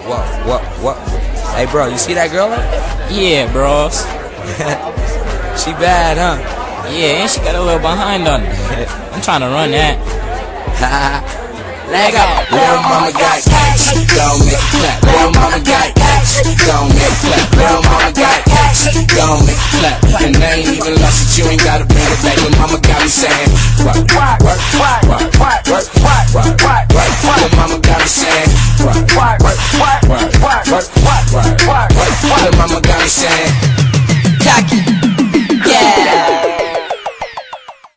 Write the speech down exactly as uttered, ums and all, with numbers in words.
What, what, what? Hey, bro, you see that girl up there? Yeah, bros. She bad, huh? Yeah, and she got a little behind on her. I'm trying to run that. Leg up. Little mama got ass, gon' make it clap. Little mama got ass, gon' make it clap. Little mama got ass, gon' make it clap. And I ain't even lost it, you ain't gotta bring it back. Little mama got me saying, work, work, work, work, work, work, work, work, work, work. Little mama got me saying, work, work, work, work, work, work, work, work, work, work. Little mama got me saying, cocky.